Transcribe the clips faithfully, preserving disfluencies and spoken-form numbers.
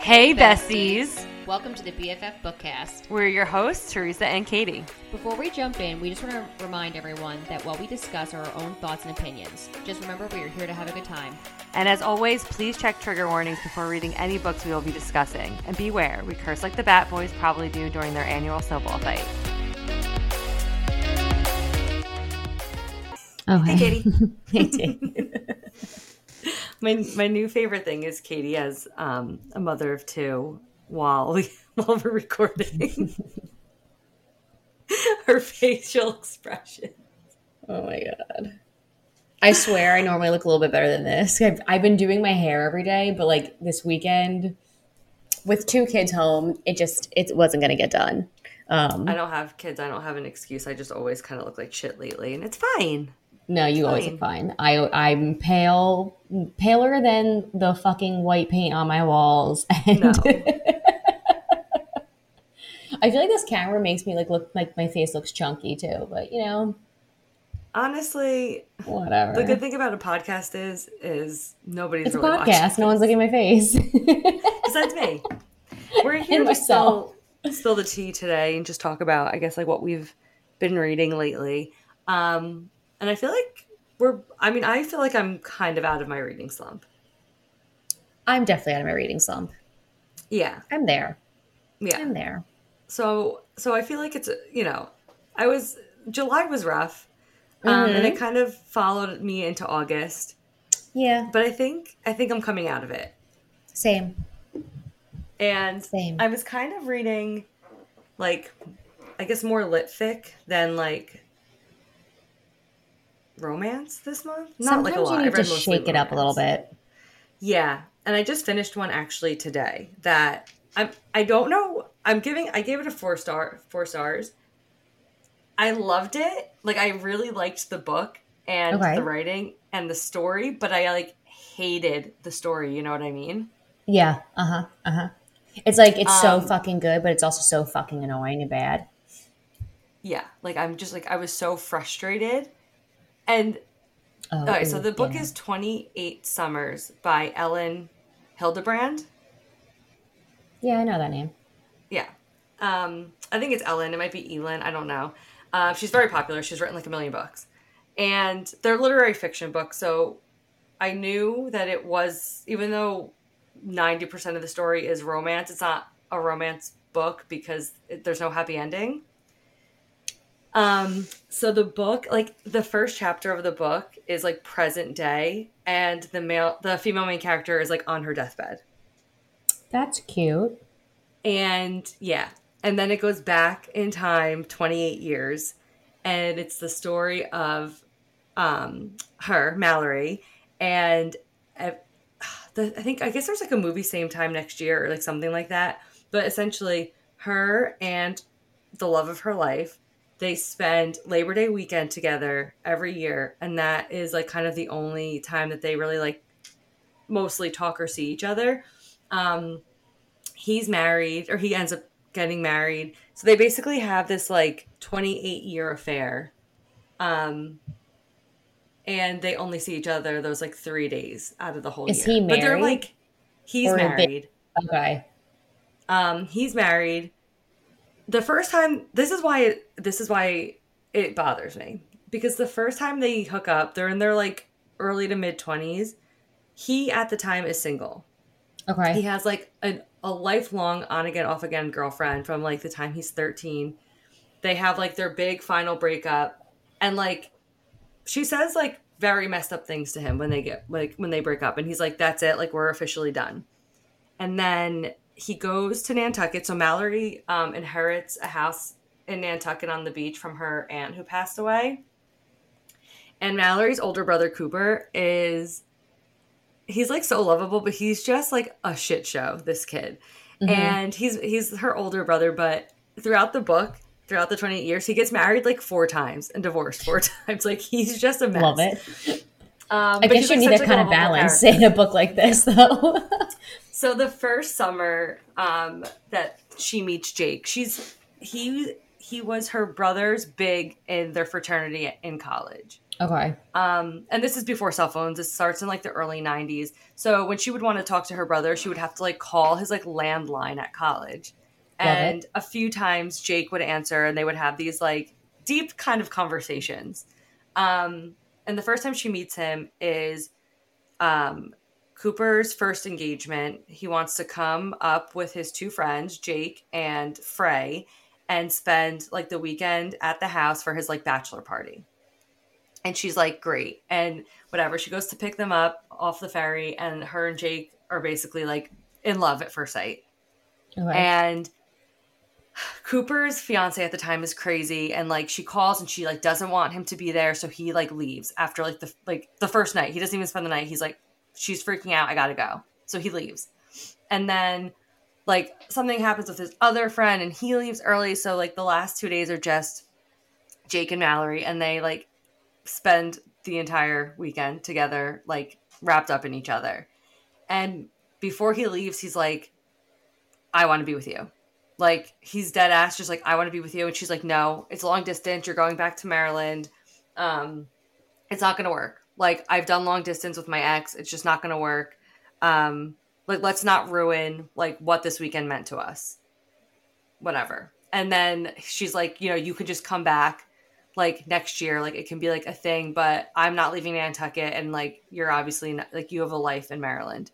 Hey, besties. Welcome to the B F F Bookcast. We're your hosts, Teresa and Katie. Before we jump in, we just want to remind everyone that while we discuss our own thoughts and opinions, just remember we are here to have a good time. And as always, please check trigger warnings before reading any books we will be discussing. And beware, we curse like the Bat Boys probably do during their annual snowball fight. Oh, hey, Katie. Hey, Katie. my my new favorite thing is Katie as um, a mother of two while we while we're recording. Her facial expression. Oh my god. I swear I normally look a little bit better than this. I've, I've been doing my hair every day, but like this weekend with two kids home, it just it wasn't going to get done. Um, I don't have kids. I don't have an excuse. I just always kind of look like shit lately, and it's fine. No, you it's always fine. look fine. I, I'm pale, paler than the fucking white paint on my walls. And No. I feel like this camera makes me like look like my face looks chunky too, but you know. Honestly, whatever. The good thing about a podcast is, is nobody's it's really a watching. podcast. No one's looking at my face. Besides me. We're here And to myself. spill, spill the tea today and just talk about, I guess, like what we've been reading lately. Um, and I feel like we're, I mean, I feel like I'm kind of out of my reading slump. I'm definitely out of my reading slump. Yeah. I'm there. Yeah. I'm there. So, so I feel like it's, you know, I was, July was rough. Um, mm-hmm. And it kind of followed me into August. Yeah. But I think I think I'm coming out of it. Same. And Same. I was kind of reading, like, I guess more lit fic than, like, romance this month. Not Sometimes like a lot. you need I read to mostly shake it up a little bit. Yeah. And I just finished one actually today that I'm, I don't know. I'm giving, I gave it a four star, four stars. I loved it. Like, I really liked the book and okay. the writing and the story, but I, like, hated the story. You know what I mean? Yeah. Uh-huh. Uh-huh. It's like, it's so um, fucking good, but it's also so fucking annoying and bad. Yeah. Like, I'm just, like, I was so frustrated. And, oh, all right, so the book yeah. is twenty-eight Summers by Ellen Hildebrand. Yeah, I know that name. Yeah. Um, I think it's Ellen. It might be Elin. I don't know. Uh, she's very popular. She's written like a million books. And they're literary fiction books. So I knew that it was, even though ninety percent of the story is romance, it's not a romance book because it, there's no happy ending. Um, so the book, like the first chapter of the book is like present day. And the male, the female main character is like on her deathbed. That's cute. And yeah. And then it goes back in time, twenty-eight years, and it's the story of um, her, Mallory, and I, the, I think, I guess there's like a movie same time next year or like something like that, but essentially her and the love of her life, they spend Labor Day weekend together every year, and that is like kind of the only time that they really like mostly talk or see each other. Um, he's married, or he ends up getting married. So they basically have this like twenty-eight year affair. Um, and they only see each other those like three days out of the whole Is year. he married? But they're like, he's or married. They, okay. Um, he's married. The first time, this is why, it, this is why it bothers me. Because the first time they hook up, they're in their like early to mid twenties. He at the time is single. Okay. He has like a, a lifelong on again, off again girlfriend from like the time he's thirteen. They have like their big final breakup, and like she says like very messed up things to him when they get like when they break up, and he's like, that's it, like we're officially done. And then he goes to Nantucket. So Mallory um, inherits a house in Nantucket on the beach from her aunt who passed away. And Mallory's older brother Cooper is he's like so lovable, but he's just like a shit show, this kid. Mm-hmm. And he's he's her older brother, but throughout the book, throughout the twenty-eight years, he gets married like four times and divorced four times. Like he's just a mess. Love it. Um, I guess you like need that kind of balance character. in a book like this, though. So the first summer um, that she meets Jake, she's he he was her brother's big in their fraternity in college. Okay. Um, and this is before cell phones. This starts in like the early nineties. So when she would want to talk to her brother, she would have to like call his like landline at college. Love And it. a few times Jake would answer and they would have these like deep kind of conversations. Um, and the first time she meets him is um, Cooper's first engagement. He wants to come up with his two friends, Jake and Frey, and spend like the weekend at the house for his like bachelor party. And she's like, great. And whatever. She goes to pick them up off the ferry, and her and Jake are basically like in love at first sight. Okay. And Cooper's fiance at the time is crazy, and like she calls and she like doesn't want him to be there, so he like leaves after like the like the first night. He doesn't even spend the night. He's like, she's freaking out. I gotta go. So he leaves. And then like something happens with his other friend, and he leaves early. So like the last two days are just Jake and Mallory, and they like spend the entire weekend together, like wrapped up in each other. And before he leaves, he's like, I want to be with you. Like, he's dead ass, just like, I want to be with you. And she's like, no, it's long distance. You're going back to Maryland. Um, it's not going to work. Like, I've done long distance with my ex. It's just not going to work. Um, like, let's not ruin, like, what this weekend meant to us. Whatever. And then she's like, you know, you could just come back like next year, like it can be like a thing, but I'm not leaving Nantucket, and like you're obviously not, like you have a life in Maryland.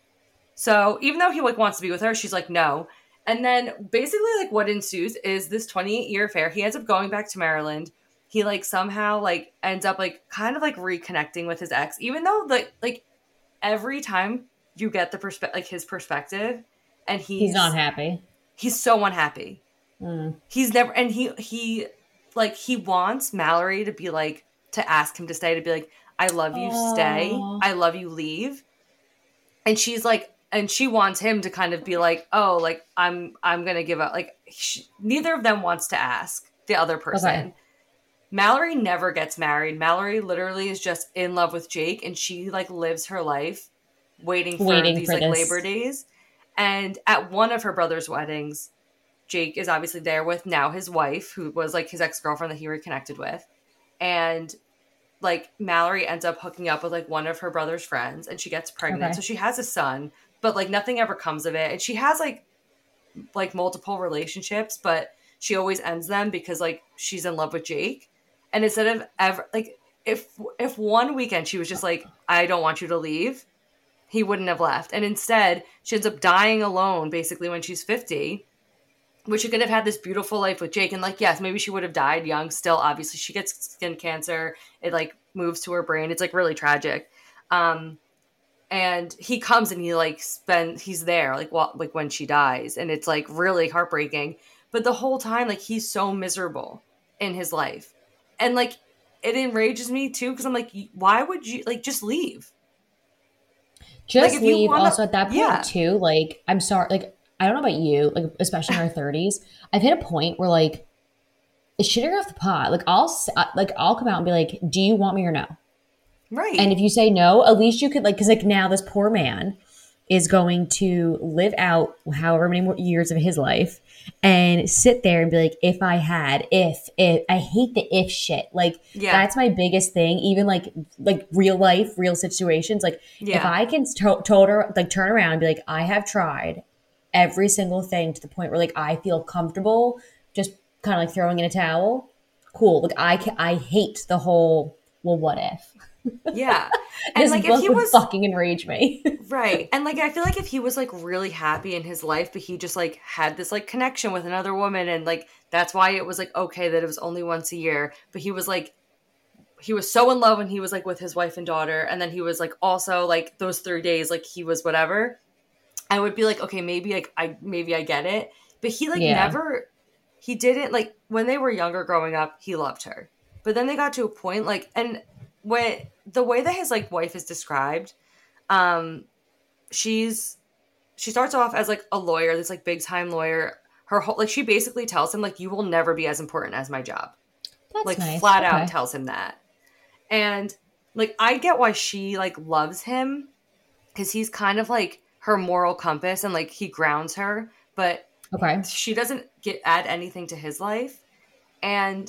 So even though he like wants to be with her, she's like no. And then basically like what ensues is this twenty-eight year affair. He ends up going back to Maryland. He like somehow like ends up like kind of like reconnecting with his ex, even though like like every time you get the perspective, like his perspective, and he's He's not happy. He's so unhappy. Mm. He's never, and he he like he wants Mallory to be like, to ask him to stay, to be like, I love you, stay. Aw. I love you, leave. And she's like, and she wants him to kind of be like, oh, like I'm I'm gonna give up. Like she, neither of them wants to ask the other person. Okay. Mallory never gets married. Mallory literally is just in love with Jake, and she like lives her life waiting for Waiting these for like this. Labor Days. And at one of her brother's weddings, Jake is obviously there with now his wife, who was like his ex-girlfriend that he reconnected with. And like Mallory ends up hooking up with like one of her brother's friends, and she gets pregnant. Okay. So she has a son, but like nothing ever comes of it. And she has like like multiple relationships, but she always ends them because like she's in love with Jake. And instead of ever like if if one weekend she was just like, I don't want you to leave, he wouldn't have left. And instead, she ends up dying alone basically when she's fifty. Which she could have had this beautiful life with Jake. And like, yes, maybe she would have died young still. Obviously, she gets skin cancer. It like moves to her brain. It's like really tragic. Um, and he comes and he like spend, he's there like, well, like when she dies, and it's like really heartbreaking. But the whole time, like he's so miserable in his life. And like, it enrages me too. Cause I'm like, why would you like just leave? Just Like, if you leave. wanna- Also, at that point, yeah. too, like, I'm sorry. Like, I don't know about you, like, especially in our thirties. I've hit a point where, like, it's shitting off the pot. Like, I'll, s- uh, like, I'll come out and be like, do you want me or no? Right. And if you say no, at least you could, like, because, like, now this poor man is going to live out however many more years of his life and sit there and be like, if I had, if, if, I hate the if shit. Like, Yeah. that's my biggest thing. Even like, like real life, real situations. Like, Yeah. if I can to- total, like turn around and be like, I have tried every single thing to the point where like I feel comfortable just kind of like throwing in a towel. Cool. Like I, ca- I hate the whole, well, what if? Yeah. And This like if book he would was fucking enrage me. right. And like I feel like if he was like really happy in his life, but he just like had this like connection with another woman, and like that's why it was like okay that it was only once a year, but he was like he was so in love when he was like with his wife and daughter, and then he was like also like those three days like he was whatever. I would be like, okay, maybe like I maybe I get it. But he like Yeah. never he didn't like when they were younger growing up, he loved her. But then they got to a point like and when the way that his like wife is described, um, she's she starts off as like a lawyer, this like big time lawyer. Her whole like she basically tells him like you will never be as important as my job. That's Like nice. flat Okay. out tells him that. And like I get why she like loves him, because he's kind of like her moral compass, and like he grounds her, but Okay. she doesn't get add anything to his life. And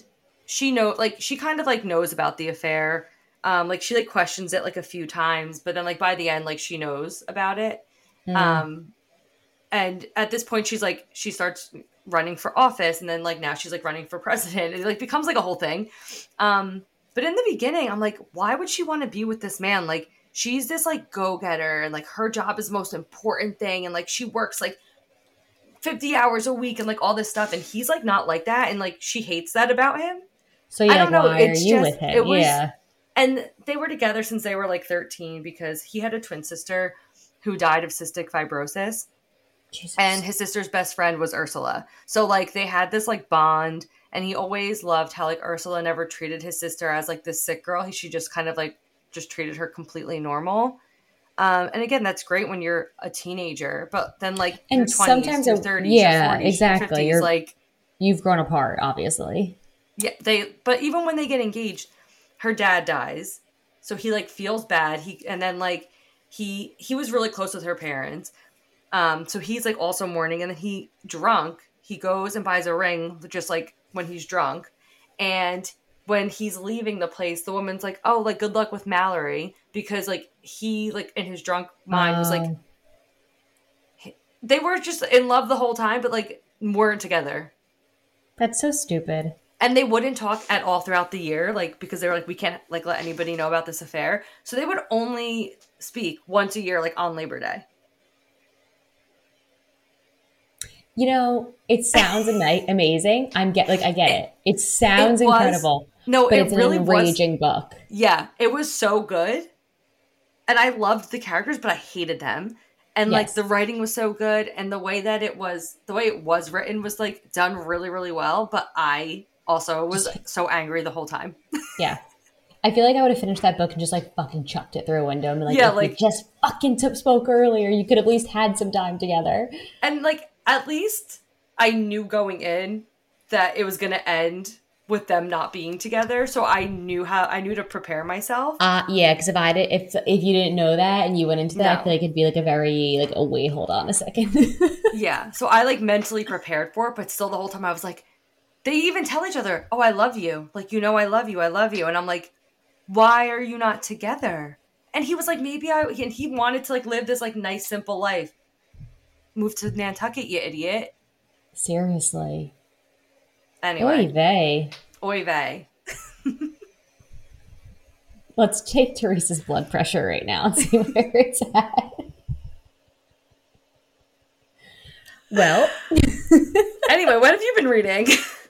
she know like she kind of like knows about the affair. Um, like she like questions it like a few times, but then like by the end, like she knows about it. Mm. Um, and at this point, she's like she starts running for office, and then like now she's like running for president. It like becomes like a whole thing. Um, but in the beginning, I'm like, why would she want to be with this man? Like she's this like go getter, and like her job is the most important thing, and like she works like fifty hours a week and like all this stuff, and he's like not like that, and like she hates that about him. So yeah, I don't like, know. why It's are you just, with him? it was, yeah. And they were together since they were like thirteen because he had a twin sister who died of cystic fibrosis. Jesus. And his sister's best friend was Ursula. So like they had this like bond, and he always loved how like Ursula never treated his sister as like this sick girl. She just kind of like just treated her completely normal. Um, and again, that's great when you're a teenager, but then like and your twenties, sometimes your it- thirties, yeah, your forties, exactly. your fifties, You're- like You've grown apart, obviously. yeah, they. But even when they get engaged, her dad dies, so he like feels bad. He and then like he he was really close with her parents, um. So he's like also mourning, and then he drunk. He goes and buys a ring, just like when he's drunk, and when he's leaving the place, the woman's like, "Oh, like good luck with Mallory," because like he like in his drunk mind was like Um, they were just in love the whole time, but like weren't together. That's so stupid. And they wouldn't talk at all throughout the year, like because they were like, we can't like let anybody know about this affair. So they would only speak once a year, like on Labor Day. You know, it sounds ama- amazing. I'm get like I get it. It sounds It was- incredible. No, but it it's really an was. enraging book. Yeah, it was so good, and I loved the characters, but I hated them. And like Yes. the writing was so good, and the way that it was, the way it was written was like done really, really well. But I also was so angry the whole time. Yeah. I feel like I would have finished that book and just like fucking chucked it through a window and be like, Yeah, if we like- just fucking t- spoke earlier, you could at least had some time together. And like at least I knew going in that it was going to end with them not being together, so I knew how I knew to prepare myself. Uh yeah, because if I did, if if you didn't know that and you went into that, No. I feel like it'd be like a very like, oh wait, hold on a second. Yeah, so I like mentally prepared for it, but still the whole time I was like, they even tell each other, "Oh, I love you," like you know, I love you, I love you, and I'm like, why are you not together? And he was like, maybe I, and he wanted to like live this like nice simple life. Move to Nantucket, you idiot. Seriously. Anyway, Oy vey. oy vey. Let's take Teresa's blood pressure right now and see where it's at. Well, Anyway, what have you been reading?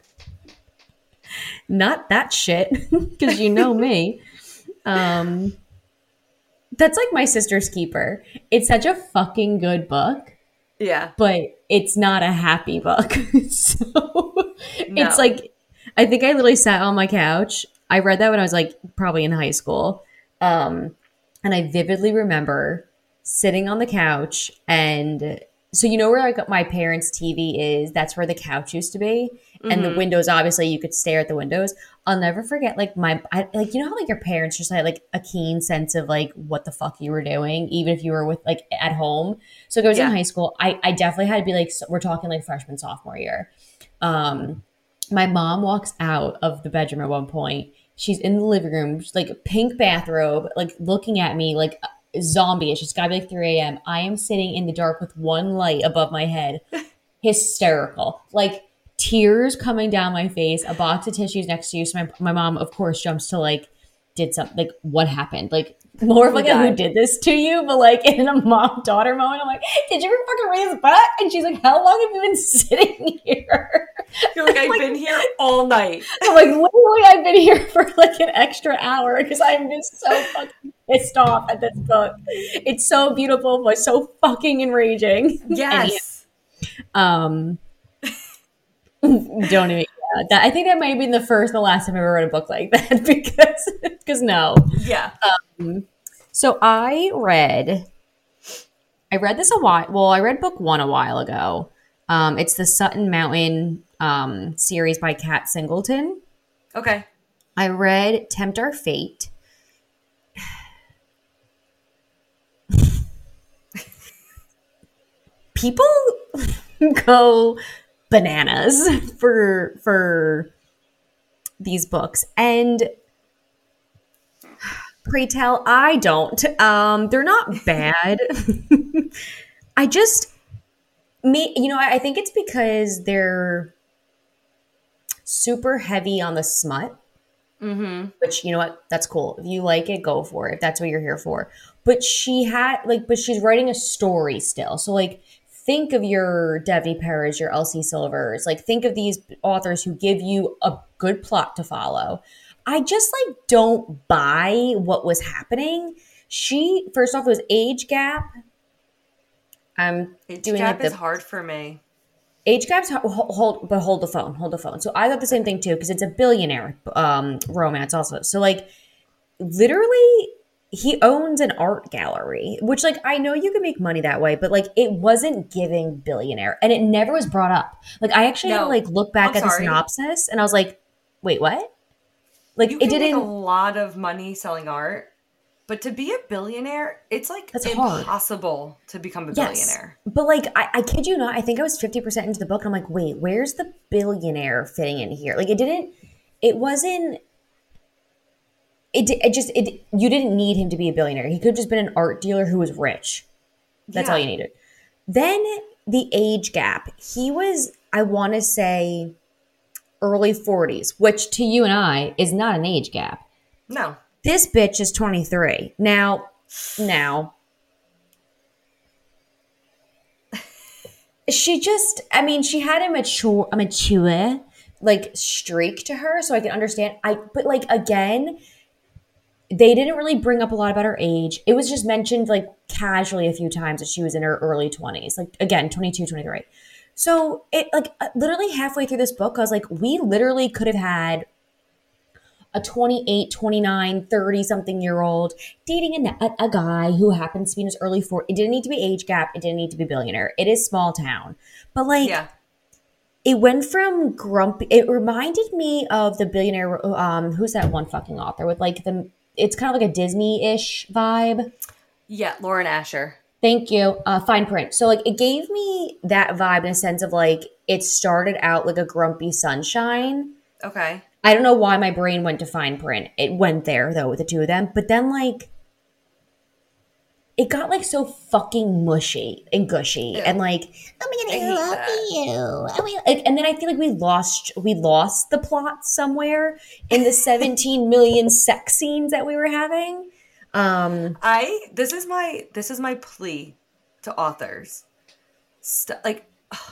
not that shit, because you know me. Um, that's like My Sister's Keeper. It's such a fucking good book, Yeah. but it's not a happy book. So No. it's like, I think I literally sat on my couch. I read that when I was like probably in high school. Um, and I vividly remember sitting on the couch, and so you know where like my parents' T V is, that's where the couch used to be. And the windows, obviously you could stare at the windows. I'll never forget like my, I, like, you know how like your parents just had like a keen sense of like what the fuck you were doing, even if you were with like at home. So if I was Yeah. in high school, I, I definitely had to be like, we're talking like freshman, sophomore year. Um, my mom walks out of the bedroom at one point. She's in the living room, she's like pink bathrobe, like looking at me like a zombie. It's just gotta be like three a.m. I am sitting in the dark with one light above my head. Hysterical. Like tears coming down my face, a box of tissues next to you. So my, my mom, of course, jumps to like, did something, like what happened? Like more of like a, who died? did this to you? But like in a mom-daughter moment, I'm like, did you ever fucking raise his butt? And she's like, how long have you been sitting here? You're like, I've been here all night. I'm like, literally, I've been here for like an extra hour because I'm just so fucking pissed off at this book. It's so beautiful, but so fucking enraging. Yes. Um, don't even. Yeah, that, I think that might have been the first and the last time I ever read a book like that because, because no. Yeah. So I read, I read this a while. Well, I read book one a while ago. Um, it's the Sutton Mountain um, series by Kat Singleton. Okay. I read Tempt Our Fate. People go bananas for for these books, and pray tell, I don't. Um, they're not bad. I just, me, you know, I think it's because they're super heavy on the smut. Mm-hmm. Which, you know what, that's cool. If you like it, go for it. If that's what you're here for. But she had like, but she's writing a story still. So like, think of your Devi Perez, your L C Silvers. Like, think of these authors who give you a good plot to follow. I just like don't buy what was happening. She, first off, it was age gap. I'm age doing gap like the, is hard for me. Age gaps, hold, hold, but hold the phone, hold the phone. So I thought the same thing too, because it's a billionaire um, romance also. So like, literally, he owns an art gallery, which like, I know you can make money that way, but like, it wasn't giving billionaire, and it never was brought up. Like, I actually no, had to like look back I'm at sorry. the synopsis, and I was like, wait, what? Like, you it can didn't. make a lot of money selling art. But to be a billionaire, it's like That's impossible hard. to become a yes. billionaire. But like, I, I kid you not, I think I was fifty percent into the book. And I'm like, wait, where's the billionaire fitting in here? Like, it didn't, it wasn't, it, it just, it, you didn't need him to be a billionaire. He could have just been an art dealer who was rich. That's yeah. all you needed. Then the age gap, he was, I want to say, early forties, which to you and I is not an age gap. No. This bitch is twenty-three. Now, now, she just, I mean, she had a mature, a mature, like, streak to her, so I can understand. I, but, like, again, they didn't really bring up a lot about her age. It was just mentioned, like, casually a few times that she was in her early twenties. Like, again, twenty-two, twenty-three. So, it, like, literally halfway through this book, I was like, we literally could have had a twenty-eight, twenty-nine, thirty-something year old dating a, a, a guy who happens to be in his early forties. It didn't need to be age gap. It didn't need to be billionaire. It is small town. But, like, yeah. it went from grumpy. It reminded me of the billionaire, um, who's that one fucking author with, like, the, it's kind of like a Disney-ish vibe. Yeah, Lauren Asher. Thank you. Uh, Fine Print. So, like, it gave me that vibe in a sense of, like, it started out like a grumpy sunshine. Okay. I don't know why my brain went to Fine Print. It went there, though, with the two of them. But then, like, it got, like, so fucking mushy and gushy. Ew. And, like, oh my God, I, I love you. Oh my God. And then I feel like we lost we lost the plot somewhere in the seventeen million sex scenes that we were having. Um, I, this is my, this is my plea to authors. St- like,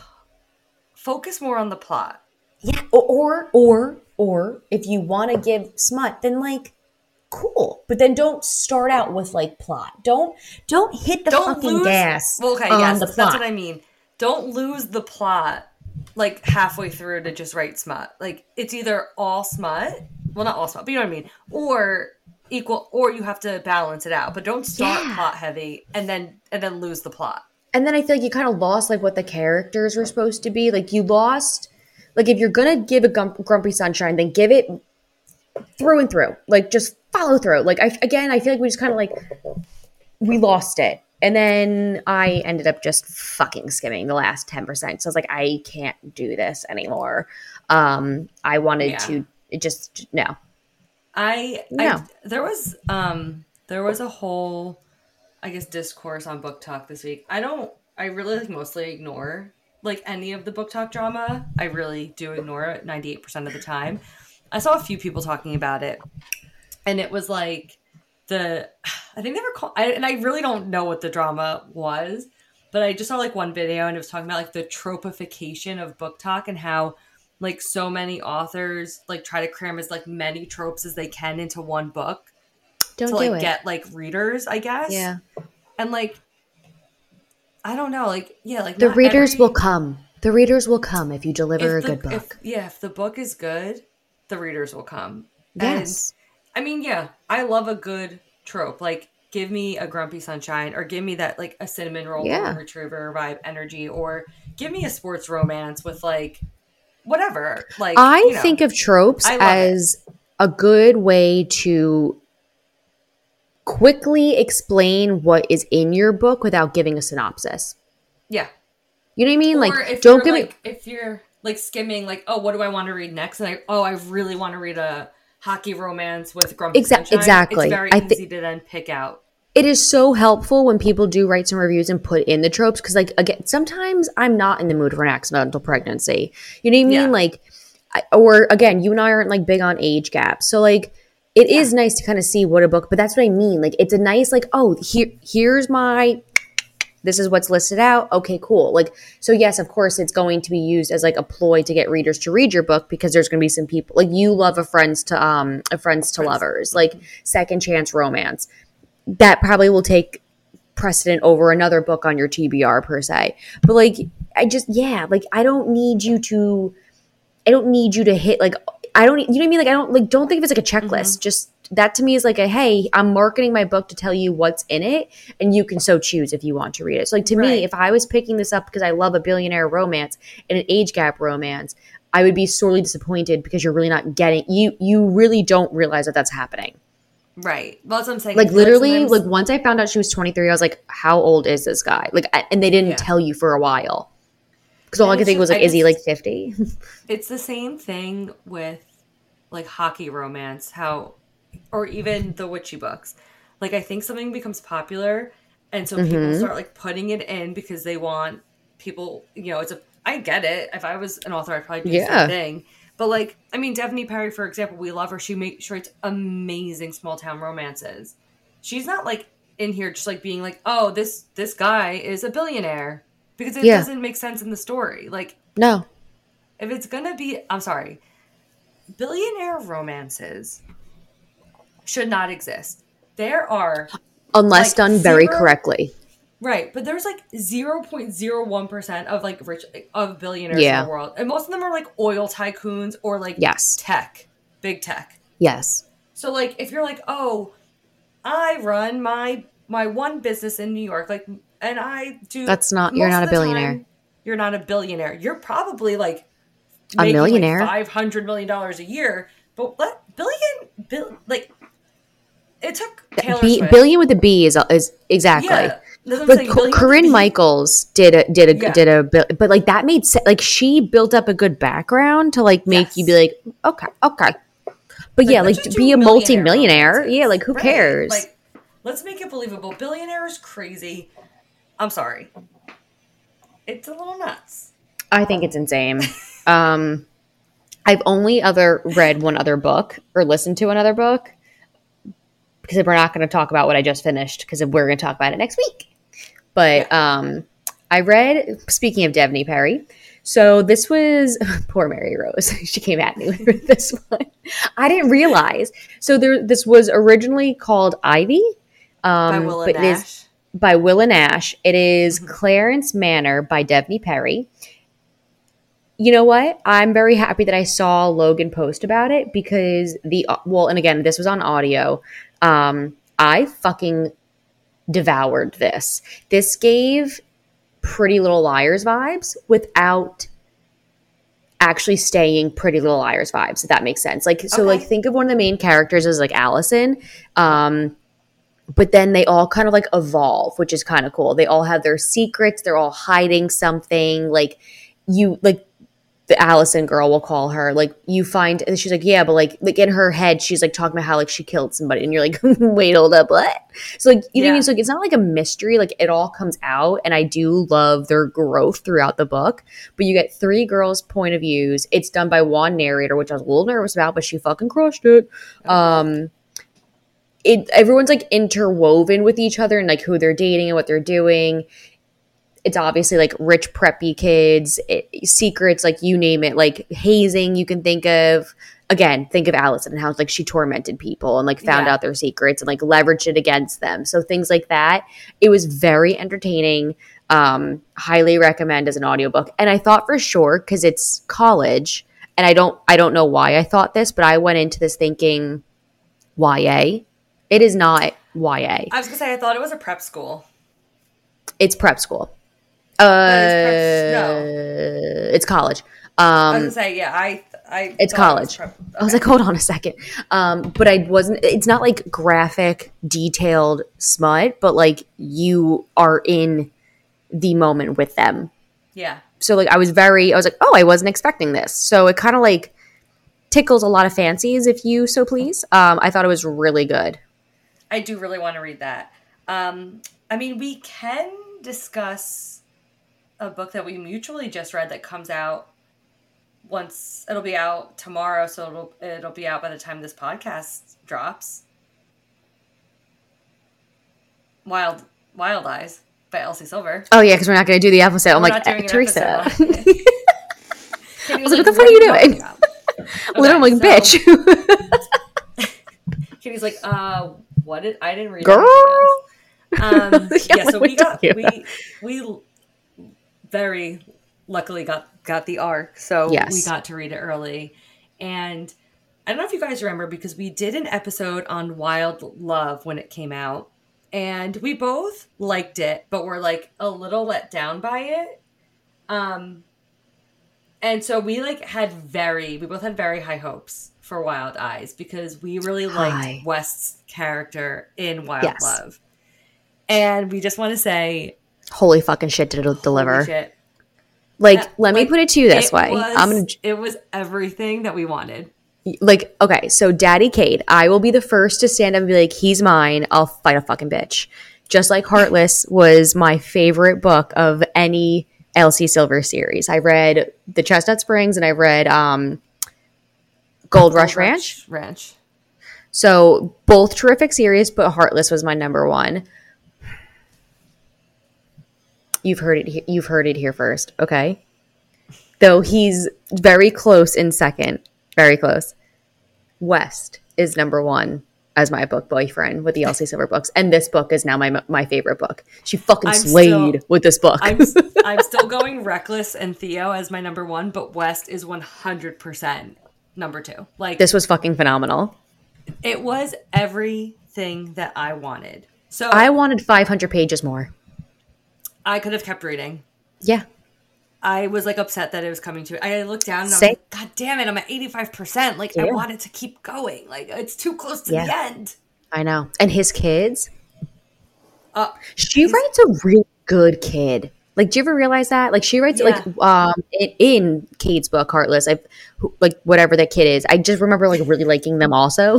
focus more on the plot. Yeah, or, or, or if you want to give smut, then like, cool. But then don't start out with like plot. Don't, don't hit the don't fucking lose, gas well, okay, on yes, the plot. That's what I mean. Don't lose the plot like halfway through to just write smut. Like, it's either all smut, well, not all smut, but you know what I mean, or equal, or you have to balance it out. But don't start yeah. plot heavy and then and then lose the plot. And then I feel like you kind of lost like what the characters were supposed to be. Like, you lost. Like, if you're going to give a gump, Grumpy Sunshine, then give it through and through. Like, just follow through. Like, I, again, I feel like we just kind of, like, we lost it. And then I ended up just fucking skimming the last ten percent. So I was like, I can't do this anymore. Um, I wanted yeah. to it just, no. I, no. I, there was, um, there was a whole, I guess, discourse on Book Talk this week. I don't, I really, like, mostly ignore like any of the Book Talk drama. I really do ignore it ninety-eight percent of the time. I saw a few people talking about it, and it was like the, I think they were called, I, and I really don't know what the drama was, but I just saw like one video and it was talking about like the tropification of Book Talk and how like so many authors like try to cram as like many tropes as they can into one book don't to do like it. get like readers, I guess. Yeah. And like, I don't know, like, yeah, like the readers every, will come. The readers will come if you deliver if a the, good book. If, yeah, if the book is good, the readers will come. Yes. And, I mean, yeah, I love a good trope. Like, give me a Grumpy Sunshine, or give me that, like, a cinnamon roll yeah. golden retriever vibe energy, or give me a sports romance with, like, whatever. Like, I you know, think of tropes as it. a good way to quickly explain what is in your book without giving a synopsis. Yeah. You know what I mean? Or like, if don't give like, me. If you're like skimming, like, oh, what do I want to read next? And I, oh, I really want to read a hockey romance with Grumpy Exa- Sunshine. exactly. It's very I easy thi- to then pick out. It is so helpful when people do write some reviews and put in the tropes because, like, again, sometimes I'm not in the mood for an accidental pregnancy. You know what I mean? Yeah. Like, I, or again, you and I aren't like big on age gaps, so like, it Yeah. is nice to kind of see what a book. But that's what I mean. Like, it's a nice like, oh, here, here's my. This is what's listed out. Okay, cool. Like, so yes, of course, it's going to be used as like a ploy to get readers to read your book because there's going to be some people like you love a friends to um a friends to Friends. lovers, like second chance romance. That probably will take precedent over another book on your T B R per se. But like, I just yeah, like I don't need you to. I don't need you to hit like I don't you know what I mean? Like I don't like don't think of it as like a checklist. Mm-hmm. Just that to me is like a hey, I'm marketing my book to tell you what's in it and you can so choose if you want to read it. So like to Right. me, if I was picking this up because I love a billionaire romance and an age gap romance, I would be sorely disappointed because you're really not getting you you really don't realize that that's happening. Right. Well, that's what I'm saying. Like I feel literally, sometimes- like once I found out she was twenty-three, I was like, how old is this guy? Like, I, and they didn't Yeah. tell you for a while. Because all And I could it's think just- was like, I is he just- like fifty? It's the same thing with like hockey romance, how, or even the witchy books. Like I think something becomes popular, and so people Mhm. start like putting it in because they want people. You know, it's a. I get it. If I was an author, I'd probably do the Yeah. same thing. But like, I mean, Daphne Perry, for example, we love her. She makes sure it's amazing small town romances. She's not like in here just like being like, oh, this this guy is a billionaire, because it Yeah. doesn't make sense in the story. Like, No. if it's gonna be, I'm sorry, billionaire romances should not exist. There are, Unless Like, done very zero- correctly. right, but there's like zero point zero one percent of like rich, of billionaires Yeah. in the world. And most of them are like oil tycoons or like Yes. tech, big tech. Yes. So like, if you're like, oh, I run my, my one business in New York, like, and I do. That's not- you're most not of a the billionaire. time, you're not a billionaire. You're probably like A making millionaire. like five hundred million dollars a year, but what billion, bill, like it took Taylor B, Swift. billion with a B is is exactly. Yeah, that's what I'm But saying, Co- billion with a Corinne B. Michaels did a did a Yeah. did a bill- but like that made sense. Like she built up a good background to like make Yes. you be like okay okay. But yeah, let's like just be do a millionaire multi-millionaire. romances. Yeah, like who Right. cares? Like, let's make it believable. Billionaire is crazy. I'm sorry, it's a little nuts. I think it's insane. um, I've only other read one other book or listened to another book because we're not going to talk about what I just finished because we're going to talk about it next week. But um, I read, speaking of Daphne Perry, so this was, poor Mary Rose, she came at me with this one. I didn't realize. So there, this was originally called Ivy. Um, By Willa but it is- Nash. by Willa Nash. It is Mhm. Clarence Manor by Daphne Perry. You know what? I'm very happy that I saw Logan post about it because the well, and again, this was on audio. Um, I fucking devoured this. This gave Pretty Little Liars vibes without actually staying Pretty Little Liars vibes, if that makes sense. Like, so Okay. like think of one of the main characters as like Allison. Um, but then they all kind of like evolve, which is kind of cool. They all have their secrets. They're all hiding something. Like you, like the Allison girl, will call her. Like you find, and she's like, yeah, but like, like in her head, she's like talking about how like she killed somebody, and you're like, wait, hold up, what? So like, you know what I Yeah. mean? So like, it's not like a mystery. Like it all comes out, and I do love their growth throughout the book. But you get three girls' point of views. It's done by one narrator, which I was a little nervous about, but she fucking crushed it. Um. It, everyone's like interwoven with each other and like who they're dating and what they're doing. It's obviously like rich preppy kids, it, secrets, like you name it, like hazing you can think of. Again, think of Allison and how like she tormented people and like found Yeah. out their secrets and like leveraged it against them. So things like that. It was very entertaining. Um, highly recommend as an audiobook. And I thought for sure, because it's college, and I don't I don't know why I thought this, but I went into this thinking Y A. It is not Y A. I was gonna say I thought it was a prep school. It's prep school. Uh, it's prep- it's college. I was Um, gonna say yeah. I I it's thought it college. was prep- I was like, hold on a second. Um, but I wasn't. It's not like graphic, detailed smut, but like you are in the moment with them. yeah. so like I was very, I was like, oh, I wasn't expecting this. So it kind of like tickles a lot of fancies, if you so please. Um, I thought it was really good. I do really want to read that. Um, I mean, we can discuss a book that we mutually just read that comes out once. It'll be out tomorrow, so it'll it'll be out by the time this podcast drops. Wild Wild Eyes by Elsie Silver. Oh yeah, because we're not going to do the episode. I'm We're like, not doing an Teresa. episode on it. I was like, what the fuck are you doing? Okay, Literally, like, so- bitch. Kitty's like, uh, what did I didn't read Girl. anything else. Um, Yeah, yeah, so what we got are you we we very luckily got got the arc, so Yes. we got to read it early. And I don't know if you guys remember, because we did an episode on Wild Love when it came out, and we both liked it, but we're like a little let down by it. Um, and so we like had very we both had very high hopes for Wild Eyes because we really liked Hi. West's character in Wild Yes. Love. And we just want to say, Holy fucking shit, did it holy deliver? shit. Like, That- let me like, put it to you this it way. Was, I'm gonna it was everything that we wanted. like, okay, so Daddy Cade, I will be the first to stand up and be like, he's mine. I'll fight a fucking bitch. Just like Heartless was my favorite book of any Elsie Silver series. I read The Chestnut Springs and I read um, Gold Rush Ranch. Ranch. So both terrific series, but Heartless was my number one. You've heard it. he- You've heard it here first, okay? Though he's very close in second, very close. West is number one as my book boyfriend with the Elsie Silver books, and this book is now my my favorite book. She fucking I'm slayed still- with this book. I'm I'm still going Reckless and Theo as my number one, but West is one hundred percent number two. Like, This was fucking phenomenal. it was everything that I wanted. So I wanted five hundred pages more. I could have kept reading. Yeah, I was like upset that it was coming to it. I looked down and I was Same. like, God damn it, I'm at eighty-five percent. Like, I Yeah. want it to keep going. Like, it's too close to Yeah. the end. I know. And his kids. Uh, She He's- writes a really good kid. Like, do you ever realize that? Like, she writes Yeah. like um in, in Kate's book, Heartless. I like whatever that kid is. I just remember like really liking them also.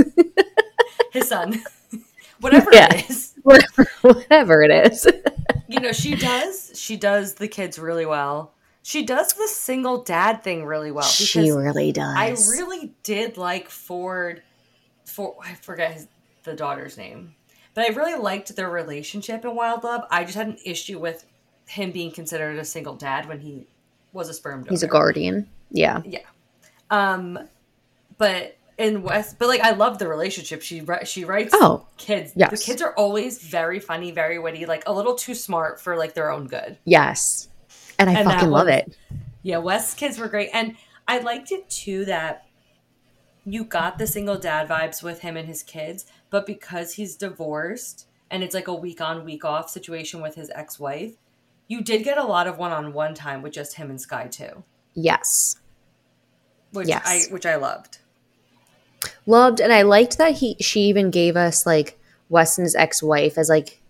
his son. Whatever Yeah. it is. whatever, whatever it is. You know, she does. She does the kids really well. She does the single dad thing really well. She because really does. I really did like Ford. For I forget his, the daughter's name, but I really liked their relationship in Wild Love. I just had an issue with him being considered a single dad when he was a sperm donor. He's a guardian. Yeah. Yeah. Um, but in West, but like I love the relationship. She wri- she writes Oh, kids. yes. The kids are always very funny, very witty, like a little too smart for like their own good. Yes. And I And that fucking love was- it. Yeah, West's kids were great. And I liked it too that you got the single dad vibes with him and his kids, but because he's divorced and it's like a week on, week off situation with his ex-wife, you did get a lot of one-on-one time with just him and Sky too. Yes. Which Yes. I which I loved. Loved, and I liked that he she even gave us like Weston's ex-wife as like,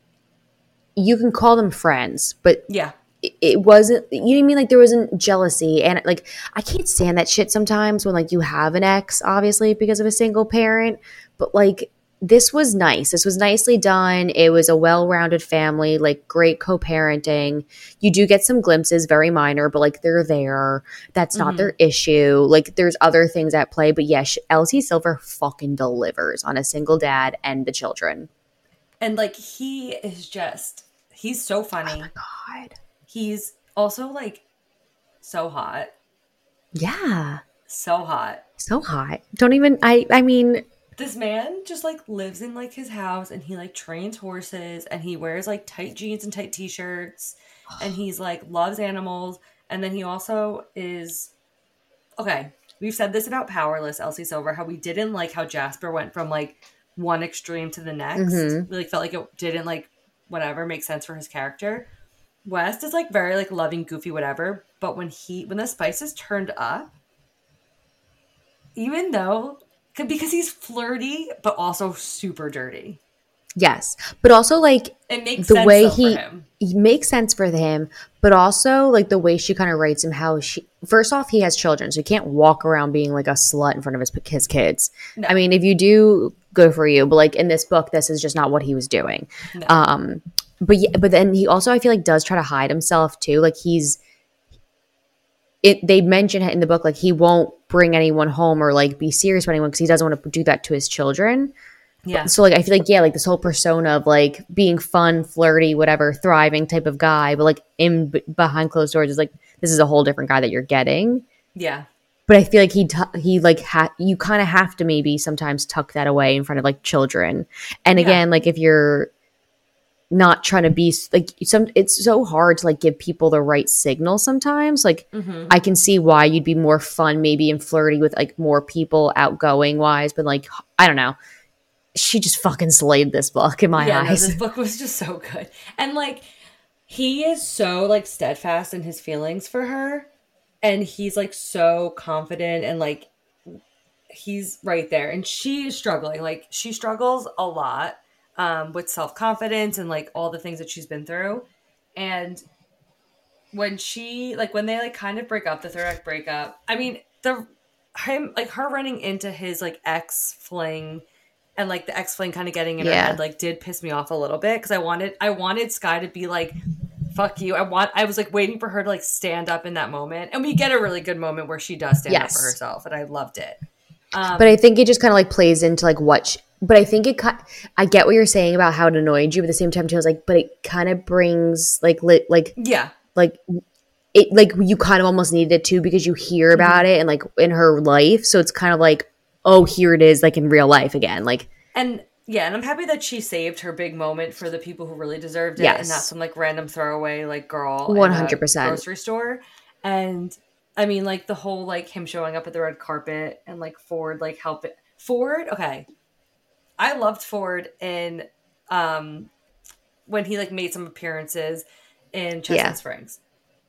you can call them friends, but Yeah. it- it wasn't, you know what I mean? Like there wasn't jealousy, and like I can't stand that shit sometimes when like you have an ex, obviously because of a single parent, but like this was nice. This was nicely done. It was a well-rounded family, like great co-parenting. You do get some glimpses, very minor, but like they're there. That's not Mhm. their issue. Like there's other things at play, but yes, Elsie Silver fucking delivers on a single dad and the children. And like he is just he's so funny. God. He's also like so hot. Yeah. So hot. So hot. Don't even, I, I mean, This man just like lives in like his house and he like trains horses and he wears like tight jeans and tight t-shirts and he's like loves animals, and then he also is okay, we've said this about Powerless, Elsie Silver, how we didn't like how Jasper went from like one extreme to the next. Mhm. We like felt like it didn't like whatever make sense for his character. West is like very like loving, goofy, whatever, but when he when the spices turned up, even though because he's flirty but also super dirty, yes. But also like it makes the sense way though he for him. it makes sense for him, but also like the way she kind of writes him, how she, first off, he has children, so he can't walk around being like a slut in front of his, his kids. No. I mean, if you do, good for you, but like in this book, this is just not what he was doing. No. Um, but yeah, but then he also, I feel like, does try to hide himself too. Like he's, it. They mention it in the book, like he won't bring anyone home or like be serious with anyone because he doesn't want to do that to his children. Yeah. So like I feel like yeah, like this whole persona of like being fun, flirty, whatever, thriving type of guy, but like in b- behind closed doors is like this is a whole different guy that you're getting. Yeah. But I feel like he t- he like ha- you kind of have to maybe sometimes tuck that away in front of like children. And Yeah. again, like if you're not trying to be like some, it's so hard to like give people the right signal sometimes. Like Mm-hmm. I can see why you'd be more fun maybe and flirty with like more people outgoing wise, but like I don't know. She just fucking slayed this book in my yeah, no, eyes. this book was just so good. And like he is so like steadfast in his feelings for her. And he's like so confident and like he's right there. And she is struggling. Like she struggles a lot um, with self-confidence and like all the things that she's been through. And when she like when they like kind of break up, the third act breakup, I mean, the him like her running into his like ex fling and like the ex fling kind of getting in Yeah. her head like did piss me off a little bit because I wanted I wanted Skye to be like, fuck you. I want I was like waiting for her to like stand up in that moment. And we get a really good moment where she does stand Yes. up for herself, and I loved it. Um, But I think it just kind of like plays into like what, she, but I think it, ki- I get what you're saying about how it annoyed you, but at the same time too, I was like, but it kind of brings like, li- like, yeah. like it, like you kind of almost needed it too because you hear about it and like in her life. So it's kind of like, oh, here it is like in real life again. Like, And yeah, and I'm happy that she saved her big moment for the people who really deserved it, Yes. and not some like random throwaway like girl one in a hundred percent. grocery store. And I mean, like the whole like him showing up at the red carpet and like Ford like help it. Ford, okay, I loved Ford in um when he like made some appearances in Chestnut Yeah. Springs.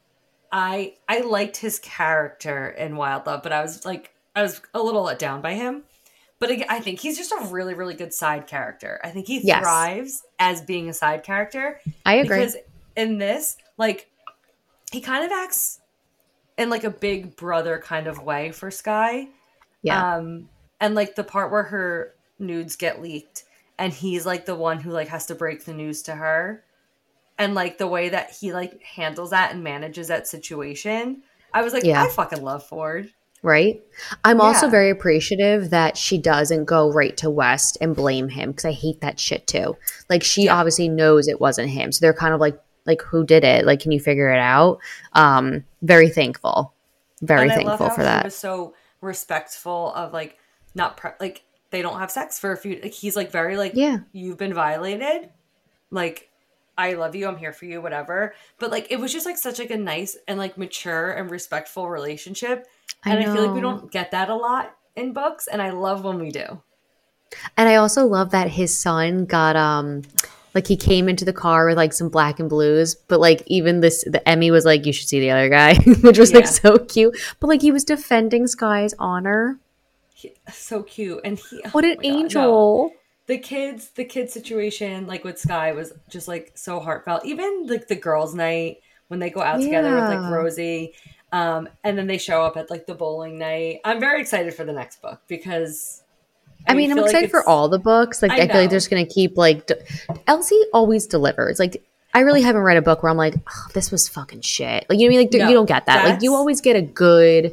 I I liked his character in Wild Love, but I was like I was a little let down by him. But again, I think he's just a really, really good side character. I think he Yes. thrives as being a side character. I agree. Because in this, like, he kind of acts in like a big brother kind of way for Skye. Yeah. Um, and like the part where her nudes get leaked and he's like the one who like has to break the news to her. And like the way that he like handles that and manages that situation. I was like, Yeah. I fucking love Ford. Right. I'm also Yeah. very appreciative that she doesn't go right to West and blame him because I hate that shit too. Like she Yeah. obviously knows it wasn't him. So they're kind of like, like who did it? Like, can you figure it out? Um, very thankful. Very And I thankful love how for he that. was so respectful of like not pre- like they don't have sex for a few. Like, he's like very like Yeah. you've been violated. Like I love you. I'm here for you. Whatever. But like it was just like such like a nice and like mature and respectful relationship. I And I, feel like we know. don't get that a lot in books, and I love when we do. And I also love that his son got um like he came into the car with like some black and blues, but like even this the Emmy was like, you should see the other guy, which was like Yeah. so cute. But like he was defending Skye's honor. He, so cute, and he What oh an my God, no. angel. The kids, the kids situation, like with Skye, was just like so heartfelt. Even like the girls' night when they go out together with like Yeah. Rosie, um, and then they show up at like the bowling night. I'm very excited for the next book because I mean, I'm feel like excited for it's- all the books. Like, I I, feel like know. they're just going to keep, like, de- Elsie always delivers. Like, I really haven't read a book where I'm like, oh, this was fucking shit. Like, you know what I mean? Like, No, you don't get that. Like, you that's- always get a good,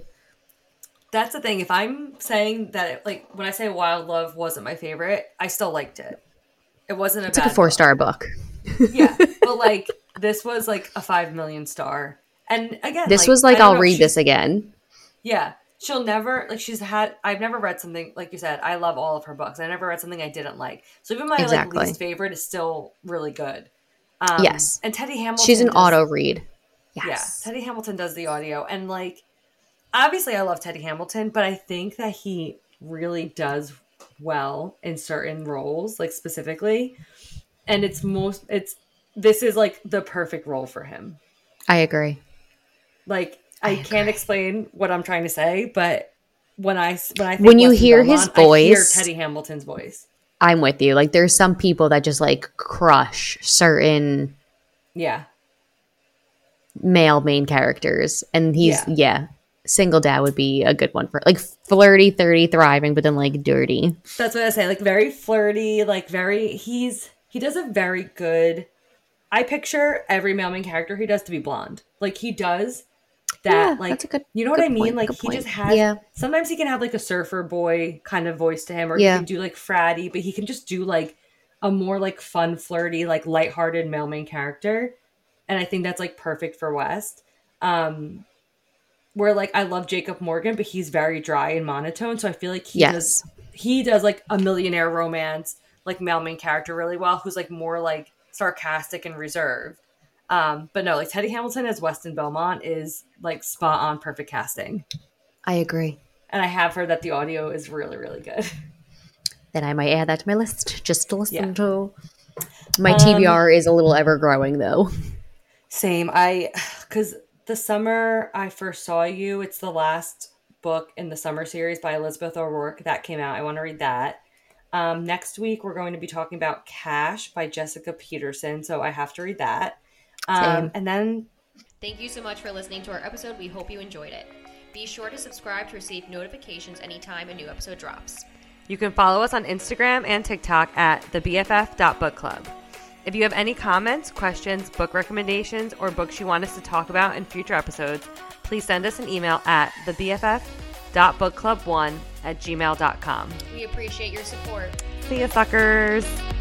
That's the thing. If I'm saying that, it, like when I say Wild Love wasn't my favorite, I still liked it. It wasn't a it's bad like a four book. star book. Yeah, but like this was like a five million star. And again, This was like, I don't I'll know, read she's- this again. Yeah, she'll never like she's had. I've never read something like you said. I love all of her books. I never read something I didn't like. So even my Exactly. like least favorite is still really good. Um, Yes. and Teddy Hamilton. She's an does- auto read. Yeah, Yes. Teddy Hamilton does the audio, and like obviously I love Teddy Hamilton, but I think that he really does well in certain roles, like specifically, and it's most it's this is like the perfect role for him. I agree. Like I, I can't agree. explain what I'm trying to say, but when I when I think When you Weston hear his Belmont, I hear voice- Teddy Hamilton's voice. I'm with you. Like, there's some people that just, like, crush certain Yeah, male main characters. And he's, yeah. Yeah. single dad would be a good one for like flirty, thirty, thriving, but then like dirty. That's what I say. Like very flirty, like very, he's, he does a very good, I picture every male main character he does to be blonde. Like he does that, Yeah, like, that's a good- you know what good I mean? point, Like good he point. just has, Yeah. sometimes he can have like a surfer boy kind of voice to him, or Yeah. he can do like fratty, but he can just do like a more like fun, flirty, like lighthearted male main character. And I think that's like perfect for West. Um, where like I love Jacob Morgan, but he's very dry and monotone. So I feel like he Yes. does he does like a millionaire romance, like male main character really well, who's like more like sarcastic and reserved. Um, but no, like Teddy Hamilton as Weston Belmont is like spot on, perfect casting. I agree. And I have heard that the audio is really, really good. Then I might add that to my list just to listen Yeah. to. My T B R is a little ever growing though. Same. I, because the summer I first saw you, it's the last book in the summer series by Elizabeth O'Rourke that came out. I want to read that. Um, next week, we're going to be talking about Cash by Jessica Peterson. So I have to read that. Um, Same. and then Thank you so much for listening to our episode. We hope you enjoyed it. Be sure to subscribe to receive notifications anytime a new episode drops. you can follow us on Instagram and TikTok at the B F F dot book club. If you have any comments, questions, book recommendations, or books you want us to talk about in future episodes, please send us an email at the B F F dot book club one at gmail dot com. We appreciate your support. See ya, suckers!